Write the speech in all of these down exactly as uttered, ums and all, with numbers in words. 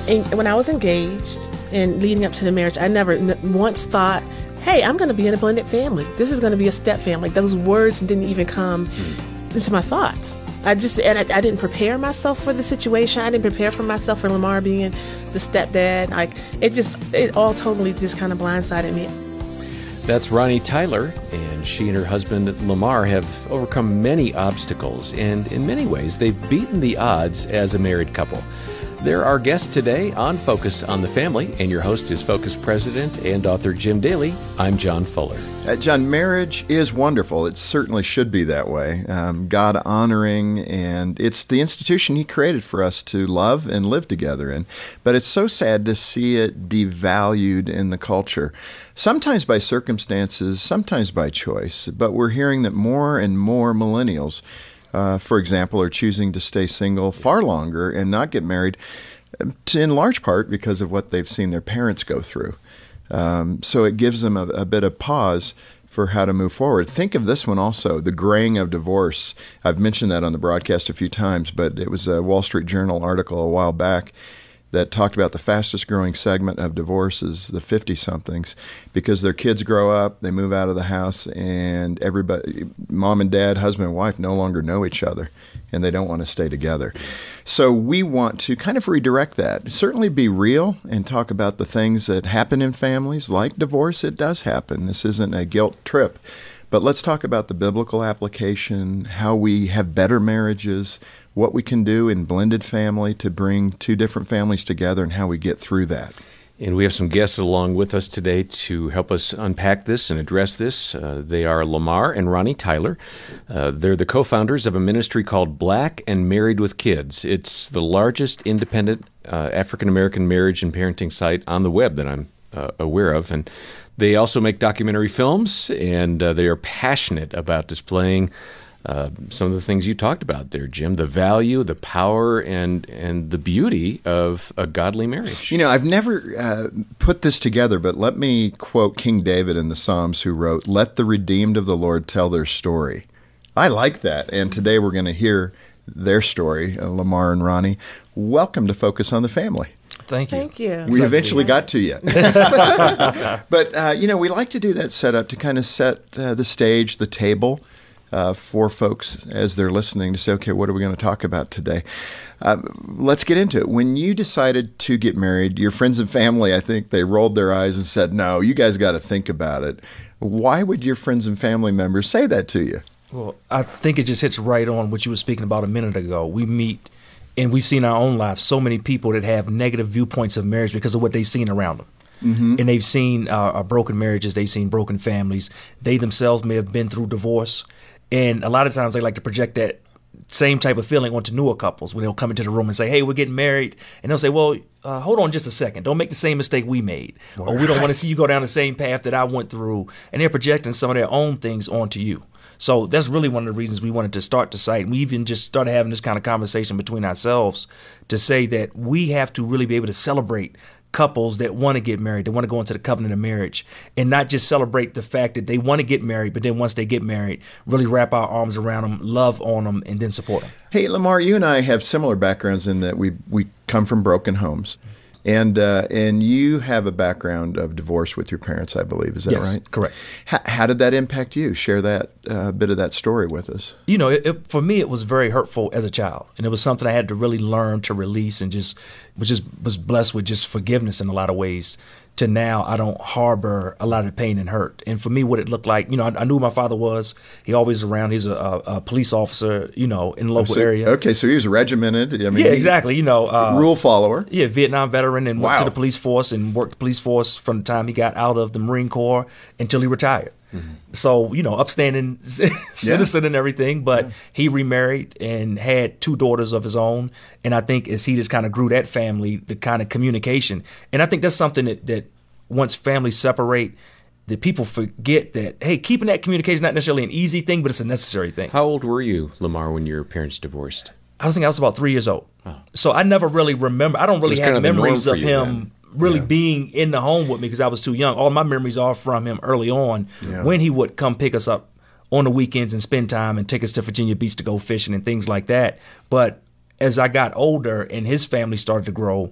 And when I was engaged and leading up to the marriage, I never n- once thought, hey, I'm going to be in a blended family. This is going to be a step family. Those words didn't even come mm. into my thoughts. I just, and I, I didn't prepare myself for the situation. I didn't prepare for myself for Lamar being the stepdad. Like, it just, it all totally just kind of blindsided me. That's Ronnie Tyler, and she and her husband Lamar have overcome many obstacles, and in many ways, they've beaten the odds as a married couple. They're our guest today on Focus on the Family, and your host is Focus President and author Jim Daly. I'm John Fuller. Uh, John, marriage is wonderful. It certainly should be that way. Um, God honoring, and it's the institution He created for us to love and live together in. But it's so sad to see it devalued in the culture, sometimes by circumstances, sometimes by choice. But we're hearing that more and more millennials, Uh, for example, are choosing to stay single far longer and not get married, in large part because of what they've seen their parents go through. Um, so it gives them a, a bit of pause for how to move forward. Think of this one also, the graying of divorce. I've mentioned that on the broadcast a few times, but it was a Wall Street Journal article a while back that talked about the fastest growing segment of divorce is the fifty-somethings, because their kids grow up, they move out of the house, and everybody, mom and dad, husband and wife, no longer know each other, and they don't want to stay together. So we want to kind of redirect that. Certainly be real and talk about the things that happen in families, like divorce. It does happen. This isn't a guilt trip. But let's talk about the biblical application, how we have better marriages, what we can do in blended family to bring two different families together, and how we get through that. And we have some guests along with us today to help us unpack this and address this. Uh, they are Lamar and Ronnie Tyler. Uh, they're the co-founders of a ministry called Black and Married with Kids. It's the largest independent uh, African-American marriage and parenting site on the web that I'm uh, aware of. And they also make documentary films, and uh, they are passionate about displaying Uh, some of the things you talked about there, Jim, the value, the power, and and the beauty of a godly marriage. You know, I've never uh, put this together, but let me quote King David in the Psalms, who wrote, "Let the redeemed of the Lord tell their story." I like that, and today we're going to hear their story, uh, Lamar and Ronnie. Welcome to Focus on the Family. Thank you. Thank you. We eventually got to you. But, uh, you know, we like to do that setup to kind of set uh, the stage, the table, Uh, for folks as they're listening to say, okay, what are we going to talk about today? Uh, let's get into it. When you decided to get married, your friends and family, I think they rolled their eyes and said, no, you guys got to think about it. Why would your friends and family members say that to you? Well, I think it just hits right on what you were speaking about a minute ago. We meet, and we've seen in our own lives so many people that have negative viewpoints of marriage because of what they've seen around them. Mm-hmm. And they've seen uh, broken marriages, they've seen broken families. They themselves may have been through divorce. And a lot of times they like to project that same type of feeling onto newer couples when they'll come into the room and say, hey, we're getting married. And they'll say, well, uh, hold on just a second. Don't make the same mistake we made. Right. Or we don't want to see you go down the same path that I went through. And they're projecting some of their own things onto you. So that's really one of the reasons we wanted to start the site. We even just started having this kind of conversation between ourselves to say that we have to really be able to celebrate couples that want to get married, that want to go into the covenant of marriage, and not just celebrate the fact that they want to get married, but then once they get married, really wrap our arms around them, love on them, and then support them. Hey, Lamar, you and I have similar backgrounds in that we we come from broken homes. And uh, and you have a background of divorce with your parents, I believe. Is that yes, right? Correct. How, how did that impact you? Share that uh, bit of that story with us. You know, it, it, for me, it was very hurtful as a child. And it was something I had to really learn to release, and just was just was blessed with just forgiveness in a lot of ways. To now, I don't harbor a lot of pain and hurt. And for me, what it looked like, you know, I, I knew who my father was. He always was around. He's a, a, a police officer, you know, in the local so, area. Okay, so he was regimented. I mean, yeah, exactly. You know, uh, rule follower. Yeah, Vietnam veteran, and wow. went to the police force and worked the police force from the time he got out of the Marine Corps until he retired. Mm-hmm. So, you know, upstanding citizen yeah. and everything, but yeah. he remarried and had two daughters of his own. And I think as he just kind of grew that family, the kind of communication. And I think that's something that, that once families separate, that people forget that, hey, keeping that communication is not necessarily an easy thing, but it's a necessary thing. How old were you, Lamar, when your parents divorced? I was thinking I was about three years old. Oh. So I never really remember. I don't really have memories of him then. really yeah. being in the home with me because I was too young. All my memories are from him early on yeah. when he would come pick us up on the weekends and spend time and take us to Virginia Beach to go fishing and things like that. But as I got older and his family started to grow,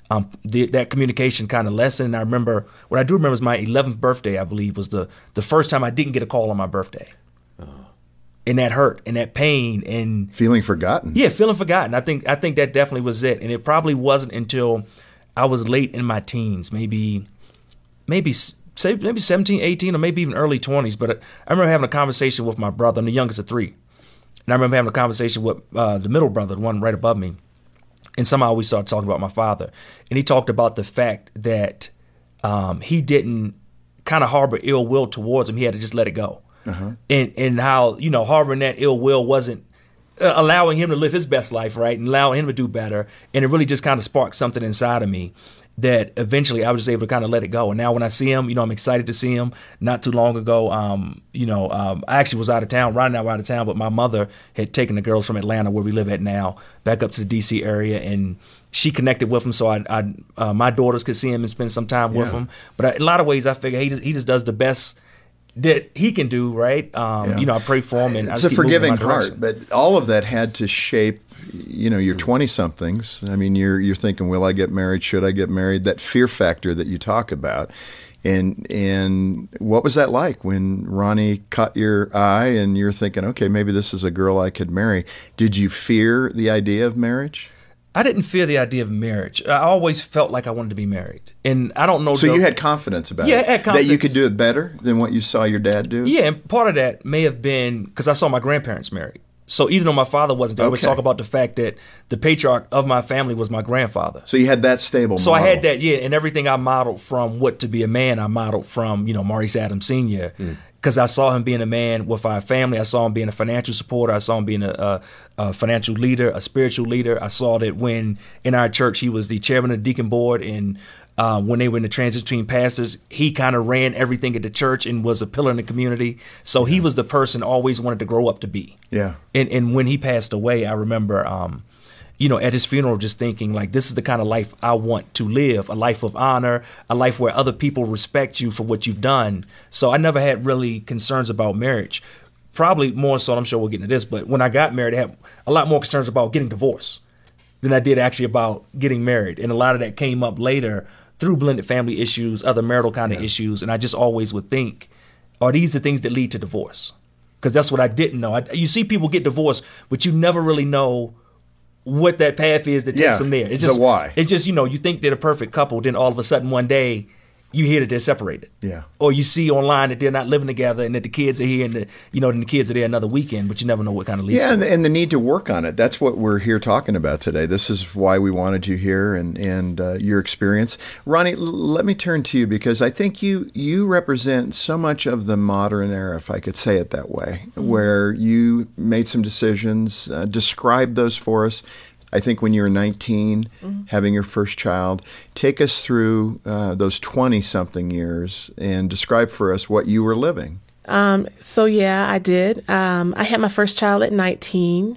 um, the, that communication kind of lessened. And I remember, what I do remember is my eleventh birthday, I believe, was the, the first time I didn't get a call on my birthday. Oh. And that hurt and that pain and feeling forgotten. Yeah, feeling forgotten. I think I think that definitely was it. And it probably wasn't until I was late in my teens, maybe maybe say maybe seventeen, eighteen, or maybe even early twenties. But I remember having a conversation with my brother. I'm the youngest of three. And I remember having a conversation with uh, the middle brother, the one right above me. And somehow we started talking about my father. And he talked about the fact that um, he didn't kind of harbor ill will towards him. He had to just let it go. Uh-huh. And and how, you know, harboring that ill will wasn't uh, allowing him to live his best life, right, and allowing him to do better. And it really just kind of sparked something inside of me that eventually I was just able to kind of let it go. And now when I see him, you know, I'm excited to see him. Not too long ago, um, you know, um, I actually was out of town. Ron and I were out of town, but my mother had taken the girls from Atlanta, where we live at now, back up to the D C area, and she connected with him, so I, I uh, my daughters could see him and spend some time yeah. with him. But I, in a lot of ways, I figure he just, he just does the best that he can do, right? Um, yeah. You know, I pray for him, and it's I a forgiving heart. But all of that had to shape, you know, your twenty-somethings. I mean, you're you're thinking, will I get married? Should I get married? That fear factor that you talk about, and and what was that like when Ronnie caught your eye and you're thinking, okay, maybe this is a girl I could marry? Did you fear the idea of marriage? I didn't fear the idea of marriage. I always felt like I wanted to be married. And I don't know. So the, you had confidence about yeah, it? I had confidence. That you could do it better than what you saw your dad do? Yeah, and part of that may have been because I saw my grandparents married. So even though my father wasn't there, okay. I would talk about the fact that the patriarch of my family was my grandfather. So you had that stable So model. I had that, yeah, and everything I modeled from what to be a man, I modeled from, you know, Maurice Adams Senior Because mm. I saw him being a man with our family. I saw him being a financial supporter. I saw him being a, a, a financial leader, a spiritual leader. I saw that when in our church he was the chairman of the deacon board, and uh, when they were in the transition between pastors, he kind of ran everything at the church and was a pillar in the community. So yeah. he was the person always wanted to grow up to be. Yeah. And and when he passed away, I remember, um, you know, at his funeral, just thinking like, this is the kind of life I want to live, a life of honor, a life where other people respect you for what you've done. So I never had really concerns about marriage. Probably more so, I'm sure we'll get into this, but when I got married, I had a lot more concerns about getting divorced than I did actually about getting married. And a lot of that came up later through blended family issues, other marital kind of yeah. issues. And I just always would think, are these the things that lead to divorce? Because that's what I didn't know. I, you see people get divorced, but you never really know what that path is that takes yeah, them there. It's just the why. It's just, you know, you think they're a perfect couple, then all of a sudden one day you hear that they're separated. Yeah. Or you see online that they're not living together and that the kids are here and the, you know, then the kids are there another weekend, but you never know what kind of leads Yeah, to and, it. and the need to work on it. That's what we're here talking about today. This is why we wanted you here and, and uh, your experience. Ronnie, l- let me turn to you because I think you, you represent so much of the modern era, if I could say it that way, mm-hmm. where you made some decisions. Uh, describe those for us. I think when you were nineteen, mm-hmm. having your first child, take us through uh, those twenty-something years and describe for us what you were living. Um, so, yeah, I did. Um, I had my first child at nineteen,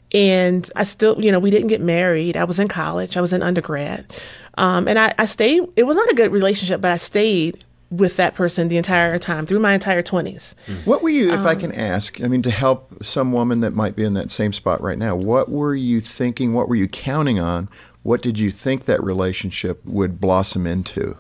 and I still, you know, we didn't get married. I was in college. I was in undergrad. Um, and I, I stayed. It was not a good relationship, but I stayed with that person the entire time, through my entire twenties. What were you, if um, I can ask, I mean, to help some woman that might be in that same spot right now, what were you thinking? What were you counting on? What did you think that relationship would blossom into?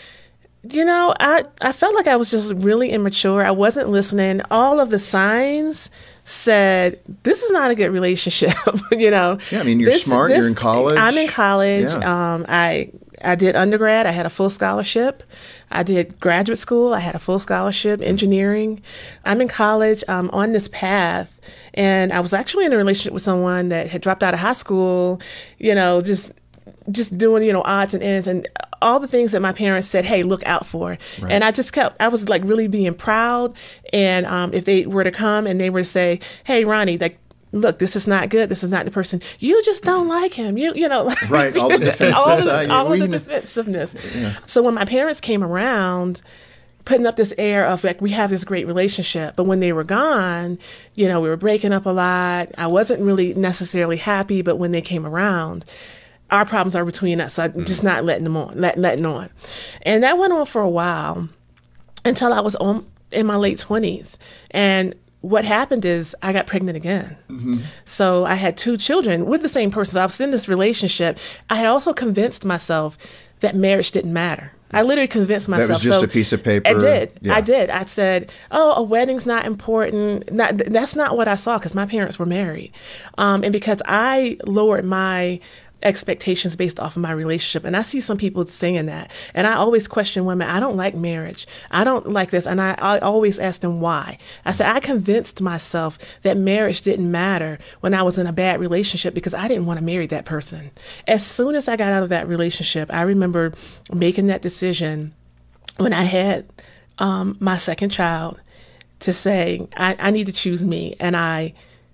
You know, I, I felt like I was just really immature. I wasn't listening. All of the signs said, this is not a good relationship, you know. Yeah, I mean, you're this, smart, this, you're in college. I'm in college. Yeah. Um, I I did undergrad. I had a full scholarship. I did graduate school. I had a full scholarship, engineering. I'm in college, um, on this path. And I was actually in a relationship with someone that had dropped out of high school, you know, just just doing, you know, odds and ends and all the things that my parents said, hey, look out for. Right. And I just kept, I was like really being proud. And um, if they were to come and they were to say, hey, Ronnie, like, look, this is not good. This is not the person. You just don't like him. You, you know, like, right? All the defensiveness. all, the, all of the defensiveness. Yeah. So when my parents came around, putting up this air of like, we have this great relationship, but when they were gone, you know, we were breaking up a lot. I wasn't really necessarily happy, but when they came around, our problems are between us. So I'm just not letting them on, let, letting on, and that went on for a while until I was on in my late twenties, and what happened is I got pregnant again. Mm-hmm. So I had two children with the same person. So I was in this relationship. I had also convinced myself that marriage didn't matter. I literally convinced myself. That was just so a piece of paper. I did. Yeah. I did. I said, "Oh, a wedding's not important." Not, that's not what I saw because my parents were married, um, and because I lowered my expectations based off of my relationship. And I see some people saying that. And I always question women. I don't like marriage. I don't like this. And I, I always ask them why. I said, I convinced myself that marriage didn't matter when I was in a bad relationship because I didn't want to marry that person. As soon as I got out of that relationship, I remember making that decision when I had um, my second child to say, I, I need to choose me. And I,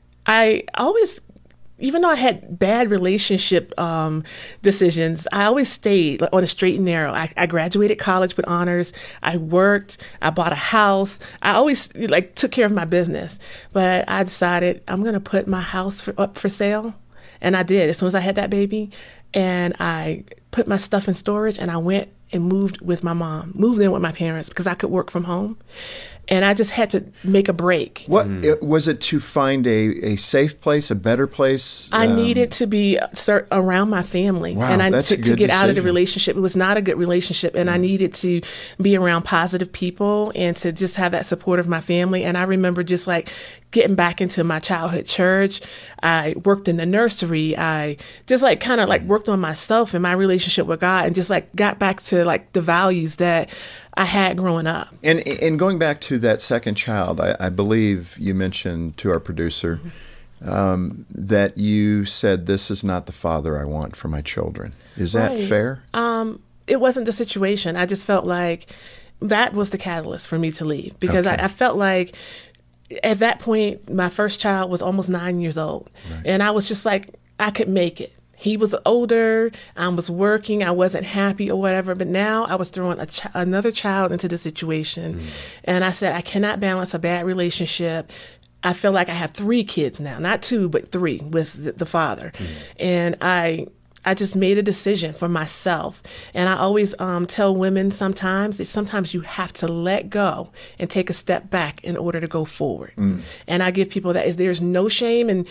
I always even though I had bad relationship um, decisions, I always stayed on a straight and narrow. I, I graduated college with honors. I worked. I bought a house. I always like took care of my business. But I decided I'm going to put my house for, up for sale. And I did as soon as I had that baby. And I put my stuff in storage and I went and moved with my mom, moved in with my parents because I could work from home. And I just had to make a break. What mm. was it to find a, a safe place, a better place? I um, needed to be start around my family, wow, and I that's to, a good to get out of the decision. relationship. It was not a good relationship, and mm. I needed to be around positive people and to just have that support of my family. And I remember just like getting back into my childhood church. I worked in the nursery. I just like kind of like worked on myself and my relationship with God, and just like got back to like the values that I had growing up. And and going back to that second child, I, I believe you mentioned to our producer mm-hmm. um, that you said, "This is not the father I want for my children." Is that right. fair? Um, it wasn't the situation. I just felt like that was the catalyst for me to leave because Okay. I, I felt like at that point, my first child was almost nine years old. Right. And I was just like, I could make it. He was older. I was working. I wasn't happy or whatever. But now I was throwing a ch- another child into the situation. Mm. And I said, I cannot balance a bad relationship. I feel like I have three kids now, not two, but three with the, the father. Mm. And I... I just made a decision for myself. And I always um, tell women sometimes that sometimes you have to let go and take a step back in order to go forward. Mm. And I give people that is there's no shame. And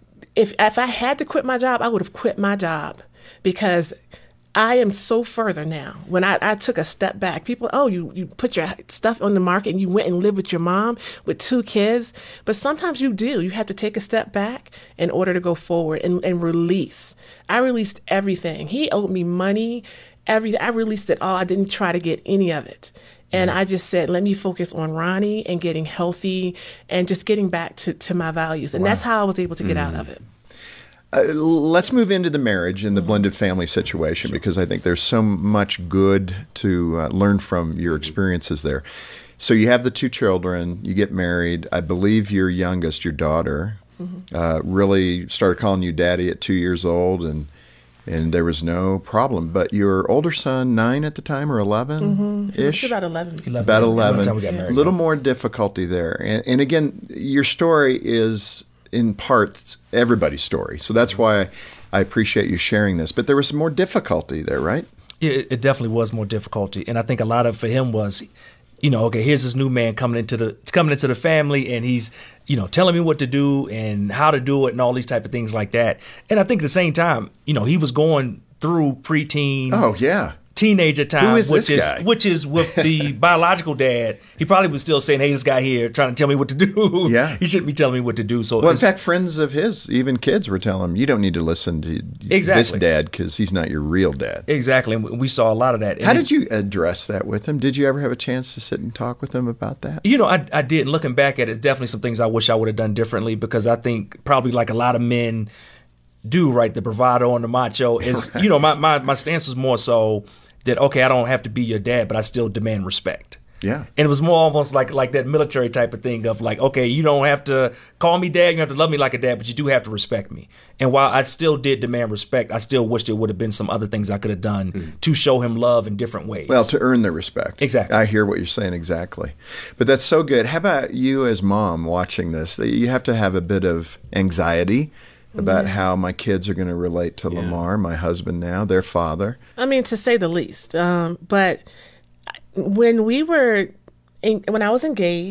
if if I had to quit my job, I would have quit my job because I am so further now. When I, I took a step back, people, oh, you, you put your stuff on the market and you went and lived with your mom with two kids. But sometimes you do. You have to take a step back in order to go forward and, and release. I released everything. He owed me money, everything. I released it all. I didn't try to get any of it. And I just said, let me focus on Ronnie and getting healthy and just getting back to, to my values. And wow. that's how I was able to get mm. out of it. Uh, let's move into the marriage and the blended family situation sure. because I think there's so much good to uh, learn from your experiences there. So you have the two children, you get married. I believe your youngest, your daughter, mm-hmm. uh, really started calling you daddy at two years old, and and there was no problem. But your older son, nine at the time or eleven-ish? Mm-hmm. About eleven. eleven. About eleven. Yeah, we got married. A little more difficulty there. And, and again, your story is in part everybody's story. So that's why I appreciate you sharing this. But there was some more difficulty there, right? Yeah, it, it definitely was more difficulty. And I think a lot of it for him was, you know, okay, here's this new man coming into the coming into the family, and he's, you know, telling me what to do and how to do it and all these type of things like that. And I think at the same time, you know, he was going through preteen. Oh, yeah. Teenager time, Who is which this is guy? which is with the biological dad. He probably was still saying, "Hey, this guy here trying to tell me what to do." Yeah, he shouldn't be telling me what to do. So, well, in fact, friends of his, even kids, were telling him, "You don't need to listen to exactly. this dad because he's not your real dad." Exactly, and we saw a lot of that. And How it, did you address that with him? Did you ever have a chance to sit and talk with him about that? You know, I, I did. And looking back at it, definitely some things I wish I would have done differently because I think probably like a lot of men do, right? The bravado and the macho is, right. you know, my, my, my stance was more so that, okay, I don't have to be your dad, but I still demand respect. Yeah. And it was more almost like like that military type of thing of like, okay, you don't have to call me dad, you don't have to love me like a dad, but you do have to respect me. And while I still did demand respect, I still wished there would have been some other things I could have done mm. to show him love in different ways. Well, to earn the respect. Exactly. I hear what you're saying exactly. But that's so good. How about you as mom watching this? You have to have a bit of anxiety about mm-hmm. how my kids are going to relate to yeah. Lamar, my husband now, their father. I mean, to say the least. Um, but when we were, in, when I was engaged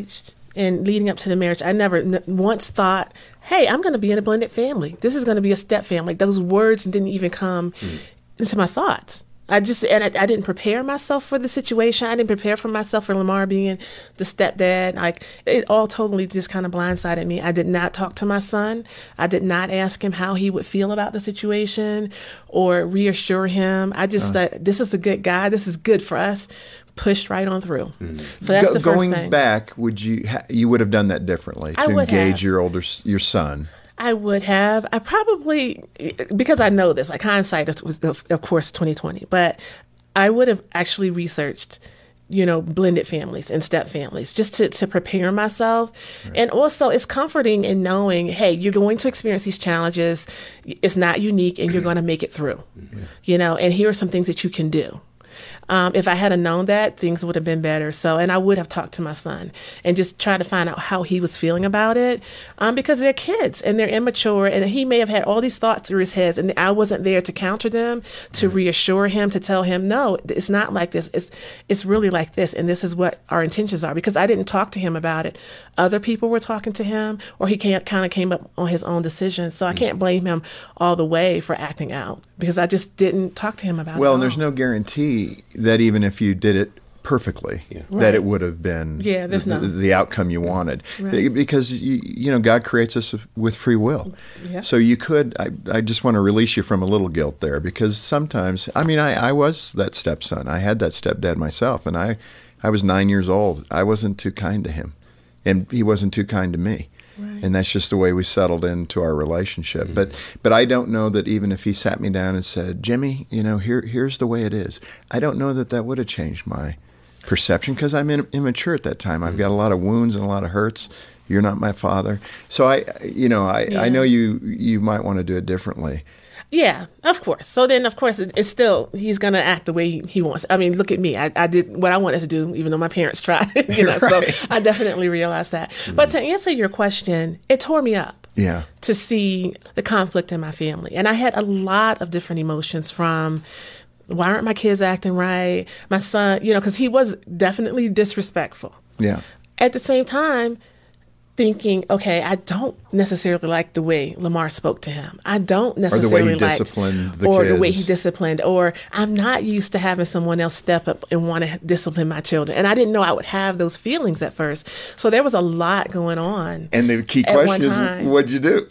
and leading up to the marriage, I never n- once thought, hey, I'm going to be in a blended family. This is going to be a step family. Those words didn't even come mm. into my thoughts. I just, and I, I didn't prepare myself for the situation. I didn't prepare for myself for Lamar being the stepdad. Like, it all totally just kind of blindsided me. I did not talk to my son. I did not ask him how he would feel about the situation or reassure him. I just uh. thought, this is a good guy. This is good for us. Pushed right on through. Mm-hmm. So that's Go, the first going thing. back, would you ha- you would have done that differently to engage have. your older your son? I would have. I probably, because I know this, like hindsight is, of, of course, twenty twenty, but I would have actually researched, you know, blended families and step families just to, to prepare myself. Right. And also it's comforting in knowing, hey, you're going to experience these challenges. It's not unique and you're going to make it through, mm-hmm. you know, and here are some things that you can do. Um, if I had known that, things would have been better. So, and I would have talked to my son and just try to find out how he was feeling about it, um, because they're kids and they're immature, and he may have had all these thoughts through his head, and I wasn't there to counter them, to mm-hmm. reassure him, to tell him, no, it's not like this. It's it's really like this, and this is what our intentions are. Because I didn't talk to him about it. Other people were talking to him, or he can't, kind of came up on his own decisions. So I can't blame him all the way for acting out, because I just didn't talk to him about it. Well, and there's no guarantee that even if you did it perfectly, yeah. that right. it would have been yeah, there's the, no. the outcome you wanted. Right. Because, you, you know, God creates us with free will. Yeah. So you could, I, I just want to release you from a little guilt there, because sometimes, I mean, I, I was that stepson. I had that stepdad myself, and I, I was nine years old. I wasn't too kind to him, and he wasn't too kind to me. Right. And that's just the way we settled into our relationship. Mm-hmm. But but I don't know that even if he sat me down and said, Jimmy, you know, here here's the way it is, I don't know that that would have changed my perception, because I'm in, immature at that time. I've got a lot of wounds and a lot of hurts. You're not my father. So I, you know, I, yeah. I know you you might want to do it differently. Yeah, of course. So then, of course, it, it's still, he's going to act the way he, he wants. I mean, look at me. I, I did what I wanted to do, even though my parents tried. you know, right. So I definitely realized that. Mm-hmm. But to answer your question, it tore me up. Yeah. To see the conflict in my family. And I had a lot of different emotions, from, why aren't my kids acting right? My son, you know, because he was definitely disrespectful. Yeah. At the same time, thinking, okay, I don't necessarily like the way Lamar spoke to him. I don't necessarily like, or the way he disciplined the or kids. the way he disciplined, or I'm not used to having someone else step up and want to discipline my children. And I didn't know I would have those feelings at first. So there was a lot going on. And the key question is, what'd you do?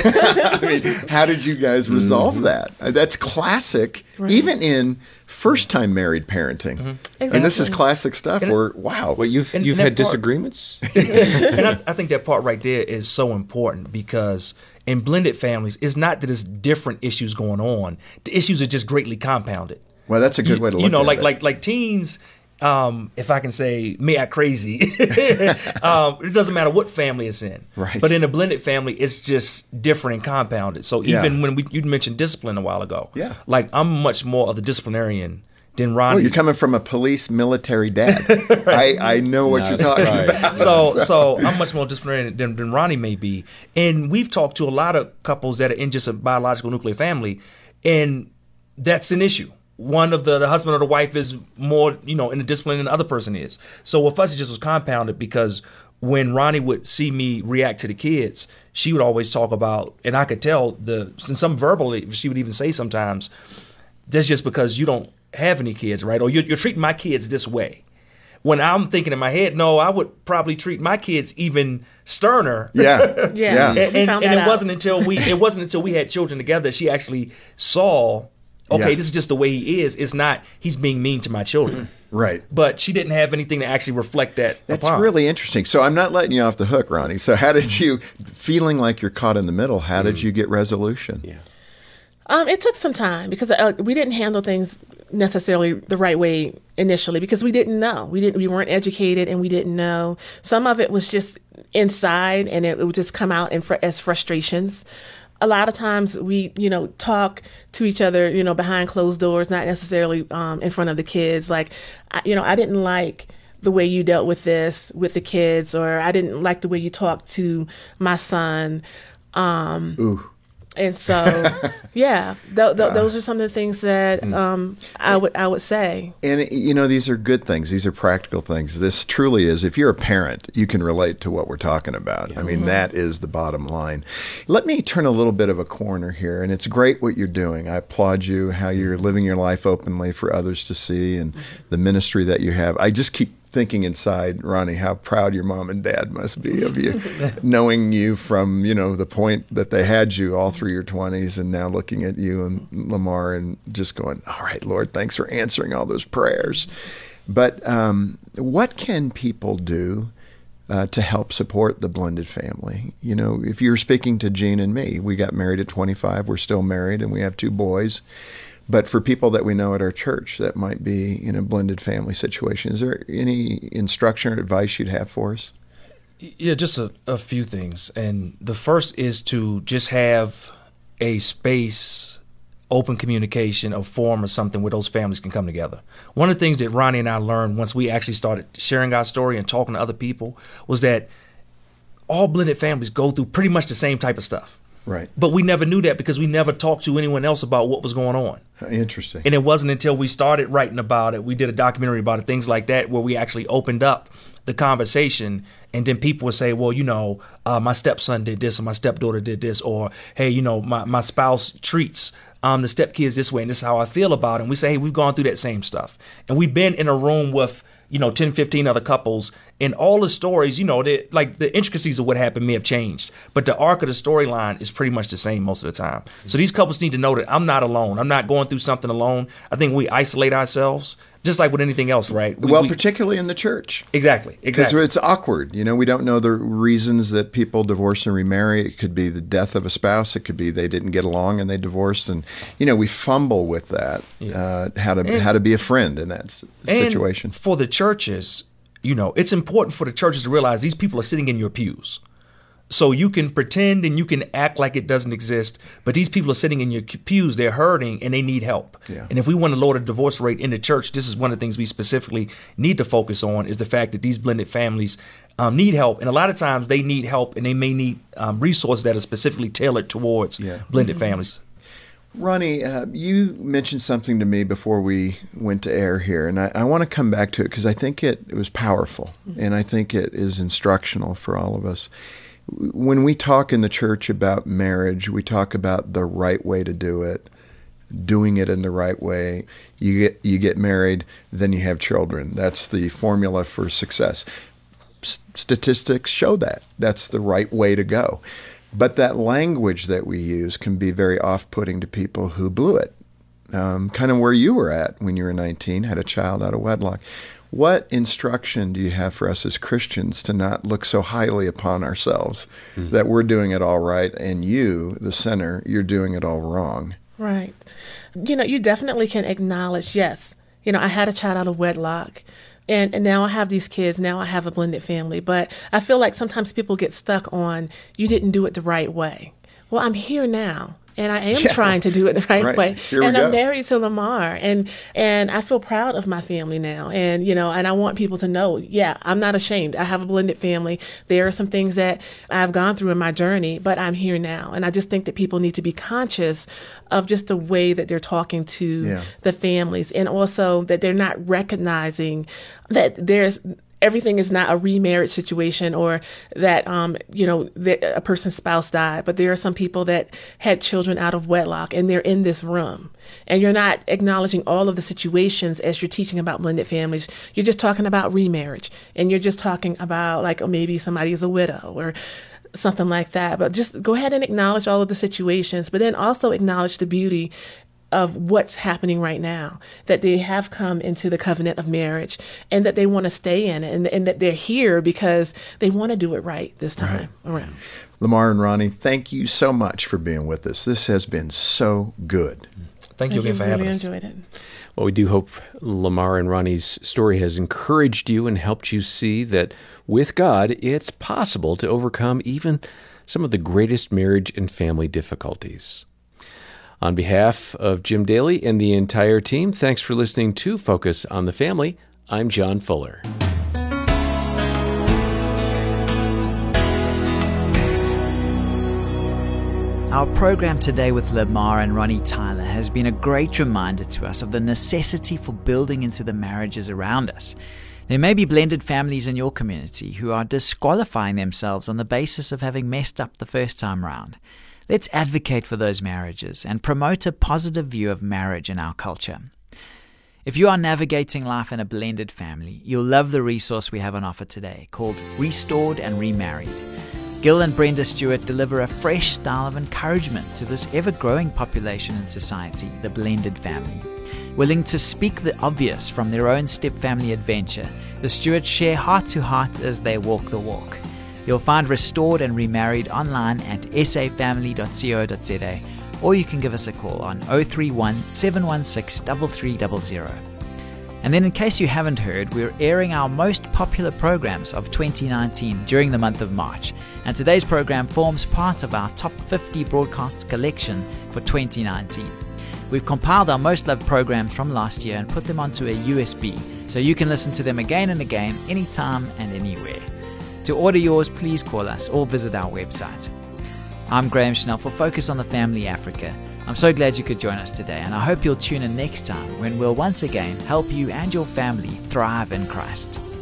I mean, how did you guys resolve mm-hmm. that? That's classic, right. even in first-time married parenting. Mm-hmm. Exactly. And this is classic stuff and where, wow. Well, you've, and, you've and had part, disagreements? and I, I think that part right there is so important, because in blended families, it's not that it's different issues going on. The issues are just greatly compounded. Well, that's a good you, way to look you know, at like, it. Like, like teens, um, if I can say, may act crazy. um, it doesn't matter what family it's in. Right. But in a blended family, it's just different and compounded. So even yeah. when we you mentioned discipline a while ago, yeah. like I'm much more of the disciplinarian than Ronnie. Oh, you're coming from a police military dad. right. I, I know what no, you're talking right. about. So, so I'm much more disciplinarian than, than Ronnie may be. And we've talked to a lot of couples that are in just a biological nuclear family, and that's an issue. One of the, the husband or the wife is more, you know, in the discipline than the other person is. So with us, it just was compounded, because when Ronnie would see me react to the kids, she would always talk about, and I could tell the, and some verbally, she would even say sometimes, that's just because you don't have any kids, right? Or you're, you're treating my kids this way. When I'm thinking in my head, no, I would probably treat my kids even sterner. Yeah, yeah. And, and, and it out. wasn't until we, it wasn't until we had children together that she actually saw, okay, yeah. this is just the way he is. It's not, he's being mean to my children. Right. But she didn't have anything to actually reflect that That's upon. really interesting. So I'm not letting you off the hook, Ronnie. So how did you, feeling like you're caught in the middle, how did you get resolution? Yeah. Um, it took some time, because uh, we didn't handle things necessarily the right way initially, because we didn't know. We didn't. We weren't educated, and we didn't know. Some of it was just inside, and it, it would just come out in fr- as frustrations. A lot of times we, you know, talk to each other, you know, behind closed doors, not necessarily um, in front of the kids. Like, I, you know, I didn't like the way you dealt with this with the kids, or I didn't like the way you talked to my son. Um, Ooh. And so, yeah, th- th- those are some of the things that um, I would I would say. And, you know, these are good things. These are practical things. This truly is, if you're a parent, you can relate to what we're talking about. Yeah. I mean, mm-hmm. that is the bottom line. Let me turn a little bit of a corner here, and it's great what you're doing. I applaud you, how you're living your life openly for others to see, and mm-hmm. the ministry that you have. I just keep thinking inside, Ronnie, how proud your mom and dad must be of you, knowing you from, you know, the point that they had you all through your twenties, and now looking at you and Lamar and just going, all right, Lord, thanks for answering all those prayers. But um, what can people do uh, to help support the blended family? You know, if you're speaking to Gene and me, we got married at twenty-five, we're still married, and we have two boys. But for people that we know at our church that might be in a blended family situation, is there any instruction or advice you'd have for us? Yeah, just a, a few things. And the first is to just have a space, open communication, a forum or something where those families can come together. One of the things that Ronnie and I learned once we actually started sharing our story and talking to other people was that all blended families go through pretty much the same type of stuff. Right. But we never knew that because we never talked to anyone else about what was going on. Interesting. And it wasn't until we started writing about it, we did a documentary about it, things like that, where we actually opened up the conversation. And then people would say, well, you know, uh, my stepson did this or my stepdaughter did this, or, hey, you know, my, my spouse treats um, the stepkids this way and this is how I feel about it. And we say, hey, we've gone through that same stuff. And we've been in a room with, you know, ten, fifteen other couples, and all the stories, you know, they, like the intricacies of what happened may have changed, but the arc of the storyline is pretty much the same most of the time. So these couples need to know that I'm not alone. I'm not going through something alone. I think we isolate ourselves, just like with anything else, right? We, well, we, particularly in the church. Exactly, exactly. Because it's awkward. You know, we don't know the reasons that people divorce and remarry. It could be the death of a spouse. It could be they didn't get along and they divorced. And, you know, we fumble with that, yeah. uh, how to and, how to be a friend in that situation. And for the churches, you know, it's important for the churches to realize these people are sitting in your pews. So you can pretend and you can act like it doesn't exist, but these people are sitting in your pews, they're hurting, and they need help. Yeah. And if we want to lower the divorce rate in the church, this is one of the things we specifically need to focus on, is the fact that these blended families um, need help. And a lot of times they need help, and they may need um, resources that are specifically tailored towards yeah. blended mm-hmm. families. Ronnie, uh, you mentioned something to me before we went to air here, and I, I want to come back to it because I think it, it was powerful, mm-hmm. and I think it is instructional for all of us. When we talk in the church about marriage, we talk about the right way to do it, doing it in the right way. You get you get married, then you have children. That's the formula for success. S- statistics show that. That's the right way to go. But that language that we use can be very off-putting to people who blew it. Um, kind of where you were at when you were nineteen, had a child out of wedlock. What instruction do you have for us as Christians to not look so highly upon ourselves mm-hmm. that we're doing it all right and you, the sinner, you're doing it all wrong? Right. You know, you definitely can acknowledge, yes, you know, I had a child out of wedlock. And, and now I have these kids. Now I have a blended family. But I feel like sometimes people get stuck on, you didn't do it the right way. Well, I'm here now. And I am yeah. trying to do it the right, right. way. Here and we I'm go. married to Lamar. And and I feel proud of my family now. And, you know, and I want people to know, yeah, I'm not ashamed. I have a blended family. There are some things that I've gone through in my journey, but I'm here now. And I just think that people need to be conscious of just the way that they're talking to yeah. the families, and also that they're not recognizing that there's everything is not a remarriage situation, or that, um, you know, that a person's spouse died. But there are some people that had children out of wedlock, and they're in this room. And you're not acknowledging all of the situations as you're teaching about blended families. You're just talking about remarriage. And you're just talking about, like, oh, maybe somebody is a widow or something like that. But just go ahead and acknowledge all of the situations, but then also acknowledge the beauty of what's happening right now, that they have come into the covenant of marriage and that they want to stay in it, and, and that they're here because they want to do it right this time right. around. Lamar and Ronnie, thank you so much for being with us. This has been so good. Thank you again for having us. I really enjoyed it. Well, we do hope Lamar and Ronnie's story has encouraged you and helped you see that with God, it's possible to overcome even some of the greatest marriage and family difficulties. On behalf of Jim Daly and the entire team, thanks for listening to Focus on the Family. I'm John Fuller. Our program today with Lamar and Ronnie Tyler has been a great reminder to us of the necessity for building into the marriages around us. There may be blended families in your community who are disqualifying themselves on the basis of having messed up the first time round. Let's advocate for those marriages and promote a positive view of marriage in our culture. If you are navigating life in a blended family, you'll love the resource we have on offer today called Restored and Remarried. Gil and Brenda Stewart deliver a fresh style of encouragement to this ever-growing population in society, the blended family. Willing to speak the obvious from their own step-family adventure, the Stewarts share heart-to-heart as they walk the walk. You'll find Restored and Remarried online at s a family dot co dot z a, or you can give us a call on oh three one, seven one six, three three zero zero. And then in case you haven't heard, we're airing our most popular programs of twenty nineteen during the month of March. And today's program forms part of our top fifty broadcasts collection for twenty nineteen. We've compiled our most loved programs from last year and put them onto a U S B so you can listen to them again and again, anytime and anywhere. To order yours, please call us or visit our website. I'm Graham Schnell for Focus on the Family Africa. I'm so glad you could join us today, and I hope you'll tune in next time when we'll once again help you and your family thrive in Christ.